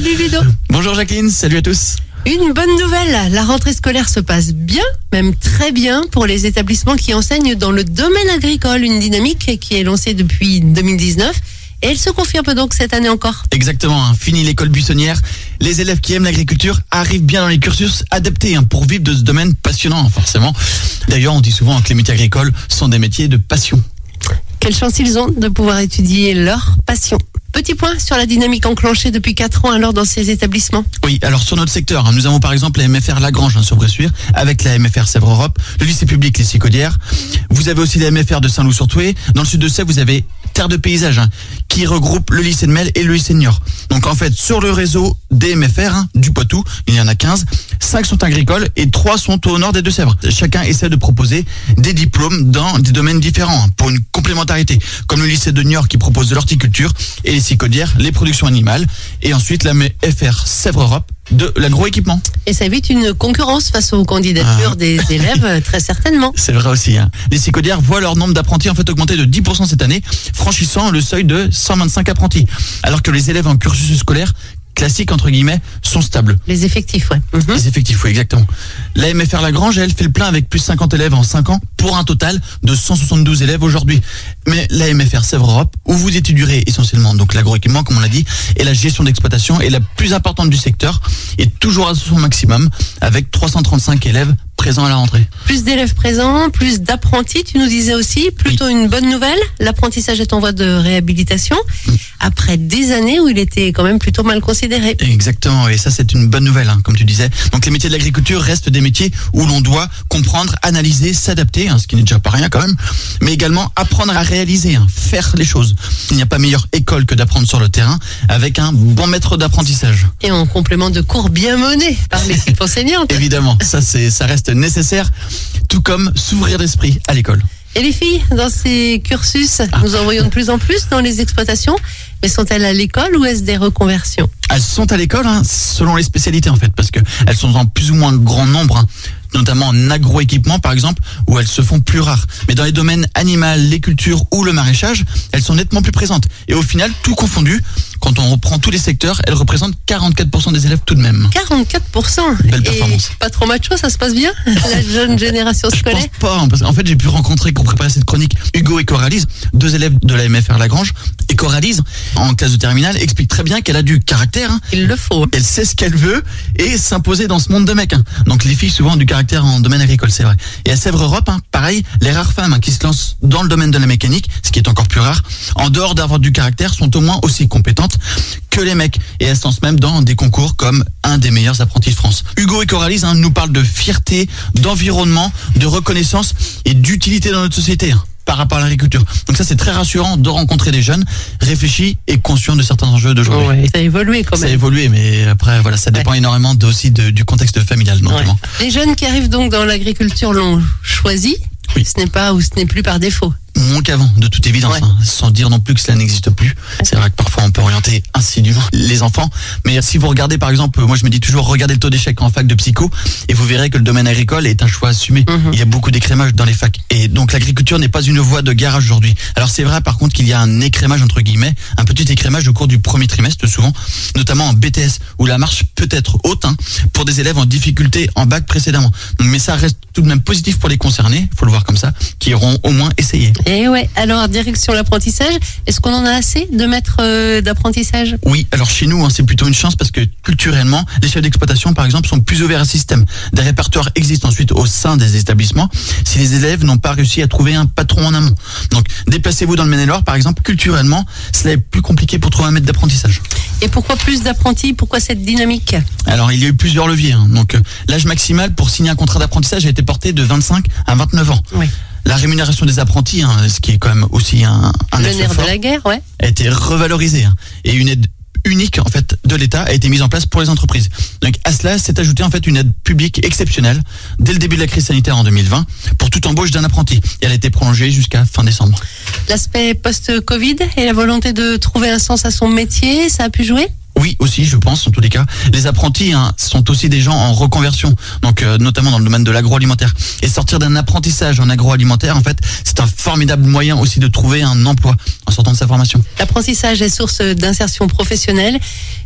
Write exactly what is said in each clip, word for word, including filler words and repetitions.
Salut Ludo. Bonjour Jacqueline, salut à tous. Une bonne nouvelle, la rentrée scolaire se passe bien, même très bien pour les établissements qui enseignent dans le domaine agricole, une dynamique qui est lancée depuis deux mille dix-neuf et elle se confirme donc cette année encore. Exactement, hein. Fini l'école buissonnière, les élèves qui aiment l'agriculture arrivent bien dans les cursus adaptés hein, pour vivre de ce domaine passionnant forcément. D'ailleurs on dit souvent que les métiers agricoles sont des métiers de passion. Quelle chance ils ont de pouvoir étudier leur passion. Petit point sur la dynamique enclenchée depuis quatre ans alors dans ces établissements. Oui, alors sur notre secteur, hein, nous avons par exemple la M F R Lagrange hein, sur Bressuire, avec la M F R Sèvres Europe, le lycée public Les Sicaudières. Vous avez aussi la M F R de Saint-Loup-sur-Thouet. Dans le sud de Sèvres, vous avez Terre de Paysage, hein, qui regroupe le lycée de Mel et le lycée de Niort. Donc en fait, sur le réseau des M F R hein, du Poitou, il y en a quinze, cinq sont agricoles et trois sont au nord des Deux-Sèvres. Chacun essaie de proposer des diplômes dans des domaines différents hein, pour une complémentarité, comme le lycée de Niort qui propose de l'horticulture et les Sicaudières, les productions animales, et ensuite la M F R Sèvres Europe de l'agroéquipement. Et ça évite une concurrence face aux candidatures ah. des élèves, très certainement. C'est vrai aussi. Hein. Les Sicaudières voient leur nombre d'apprentis en fait augmenter de dix pour cent cette année, franchissant le seuil de cent vingt-cinq apprentis, alors que les élèves en cursus scolaire classiques entre guillemets sont stables. Les effectifs, ouais. Mm-hmm. Les effectifs, oui, exactement. La M F R Lagrange, elle fait le plein avec plus de cinquante élèves en cinq ans pour un total de cent soixante-douze élèves aujourd'hui. Mais la M F R Sèvres Europe, où vous étudierez essentiellement donc l'agroéquipement, comme on l'a dit, et la gestion d'exploitation est la plus importante du secteur, est toujours à son maximum avec trois cent trente-cinq élèves présents à la rentrée. Plus d'élèves présents, plus d'apprentis, tu nous disais aussi, plutôt oui. Une bonne nouvelle. L'apprentissage est en voie de réhabilitation, mmh. après des années où il était quand même plutôt mal considéré. Exactement, et ça c'est une bonne nouvelle, hein, comme tu disais. Donc les métiers de l'agriculture restent des métiers où l'on doit comprendre, analyser, s'adapter, hein, ce qui n'est déjà pas rien quand même, mais également apprendre à réaliser, hein, faire les choses. Il n'y a pas meilleure école que d'apprendre sur le terrain avec un bon maître d'apprentissage. Et en complément de cours bien menés par l'équipe enseignante. Évidemment, ça, c'est, ça reste nécessaire, tout comme s'ouvrir d'esprit à l'école. Et les filles, dans ces cursus, ah. nous en voyons de plus en plus dans les exploitations, mais sont-elles à l'école ou est-ce des reconversions ? Elles sont à l'école, hein, selon les spécialités en fait, parce qu'elles sont en plus ou moins grand nombre, hein, notamment en agroéquipement par exemple, où elles se font plus rares. Mais dans les domaines animal, les cultures ou le maraîchage, elles sont nettement plus présentes. Et au final, tout confondu, quand on reprend tous les secteurs, elles représentent quarante-quatre pour cent des élèves tout de même. quarante-quatre pour cent Belle performance. Et pas trop macho, ça se passe bien, la jeune génération scolaire? Je pense pas, hein, parce qu'en fait j'ai pu rencontrer, pour préparer cette chronique, Hugo et Coralise, deux élèves de la M F R Lagrange. Et Coralise, en classe de terminale, explique très bien qu'elle a du caractère. Hein. Il le faut. Elle sait ce qu'elle veut et s'imposer dans ce monde de mecs. Hein. Donc les filles souvent ont du caractère en domaine agricole, c'est vrai. Et à Sèvres Europe, hein, pareil, les rares femmes hein, qui se lancent dans le domaine de la mécanique, ce qui est encore plus rare, en dehors d'avoir du caractère, sont au moins aussi compétentes que les mecs. Et elles se lancent même dans des concours comme un des meilleurs apprentis de France. Hugo et Coralise hein, nous parlent de fierté, d'environnement, de reconnaissance et d'utilité dans notre société. Hein, par rapport à l'agriculture. Donc ça c'est très rassurant de rencontrer des jeunes réfléchis et conscients de certains enjeux d'aujourd'hui. Ouais, ça a évolué quand même. Ça a évolué, mais après voilà, ça dépend ouais. énormément de, aussi de, du contexte familial notamment. Ouais. Les jeunes qui arrivent donc dans l'agriculture l'ont choisi. Oui. Ce n'est pas ou ce n'est plus par défaut. Moins qu'avant, de toute évidence, ouais. hein, sans dire non plus que cela n'existe plus. Ouais. C'est vrai que parfois on peut orienter insidieusement les enfants, mais si vous regardez par exemple, moi je me dis toujours, regardez le taux d'échec en fac de psycho, et vous verrez que le domaine agricole est un choix assumé. Mm-hmm. Il y a beaucoup d'écrémage dans les facs, et donc l'agriculture n'est pas une voie de garage aujourd'hui. Alors c'est vrai par contre qu'il y a un écrémage entre guillemets, un petit écrémage au cours du premier trimestre souvent, notamment en B T S, où la marche peut être haute hein, pour des élèves en difficulté en bac précédemment. Donc, mais ça reste tout de même positif pour les concernés, il faut le voir comme ça, qui auront au moins essayé. Et ouais, alors direction l'apprentissage, est-ce qu'on en a assez de maîtres euh, d'apprentissage ? Oui, alors chez nous, hein, c'est plutôt une chance parce que culturellement, les chefs d'exploitation par exemple sont plus ouverts à ce système. Des répertoires existent ensuite au sein des établissements si les élèves n'ont pas réussi à trouver un patron en amont. Donc déplacez-vous dans le Maine-et-Loire par exemple, culturellement, cela est plus compliqué pour trouver un maître d'apprentissage. Et pourquoi plus d'apprentis ? Pourquoi cette dynamique ? Alors il y a eu plusieurs leviers. Hein. Donc euh, l'âge maximal pour signer un contrat d'apprentissage a été porté de vingt-cinq à vingt-neuf ans. Oui. La rémunération des apprentis, hein, ce qui est quand même aussi un, un le nerf de la guerre, ouais. a été revalorisé hein, et une aide unique en fait de l'État a été mise en place pour les entreprises. Donc à cela s'est ajouté en fait une aide publique exceptionnelle dès le début de la crise sanitaire en deux mille vingt pour toute embauche d'un apprenti. Et elle a été prolongée jusqu'à fin décembre. L'aspect post-Covid et la volonté de trouver un sens à son métier, ça a pu jouer ? Oui, aussi, je pense, en tous les cas. Les apprentis hein, sont aussi des gens en reconversion, donc euh, notamment dans le domaine de l'agroalimentaire. Et sortir d'un apprentissage en agroalimentaire, en fait, c'est un formidable moyen aussi de trouver un emploi en sortant de sa formation. L'apprentissage est source d'insertion professionnelle,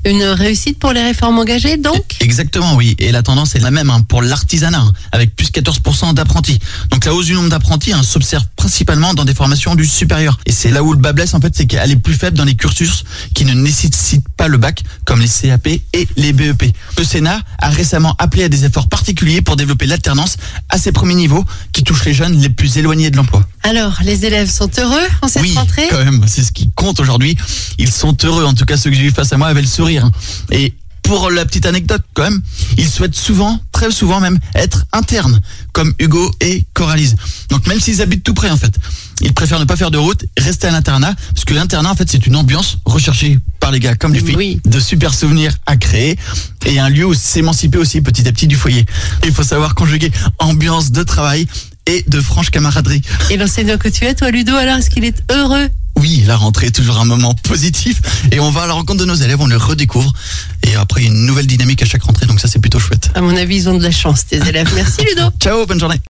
Une réussite pour les réformes engagées, donc? Exactement, oui. Et la tendance est la même hein, pour l'artisanat, hein, avec plus quatorze pour cent d'apprentis. Donc la hausse du nombre d'apprentis hein, s'observe principalement dans des formations du supérieur. Et c'est là où le bas blesse, en fait, c'est qu'elle est plus faible dans les cursus qui ne nécessitent pas le bac, comme les C A P et les B E P. Le Sénat a récemment appelé à des efforts particuliers pour développer l'alternance à ces premiers niveaux qui touchent les jeunes les plus éloignés de l'emploi. Alors, les élèves sont heureux en cette Oui, rentrée? quand même, c'est ce qui compte aujourd'hui. Ils sont heureux, en tout cas ceux que j'ai eu face à moi avaient le sourire. Et pour la petite anecdote quand même, ils souhaitent souvent, très souvent même, être internes, comme Hugo et Coralise. Donc même s'ils habitent tout près en fait, ils préfèrent ne pas faire de route, rester à l'internat, parce que l'internat en fait c'est une ambiance recherchée par les gars comme les filles, Oui. de super souvenirs à créer, et un lieu où s'émanciper aussi petit à petit du foyer. Il faut savoir conjuguer ambiance de travail et de franche camaraderie. Et l'enseignant que tu es, toi Ludo, alors, est-ce qu'il est heureux? Oui, la rentrée est toujours un moment positif et on va à la rencontre de nos élèves, on les redécouvre et après une nouvelle dynamique à chaque rentrée, donc ça c'est plutôt chouette. À mon avis, ils ont de la chance, tes élèves. Merci Ludo. Ciao, bonne journée.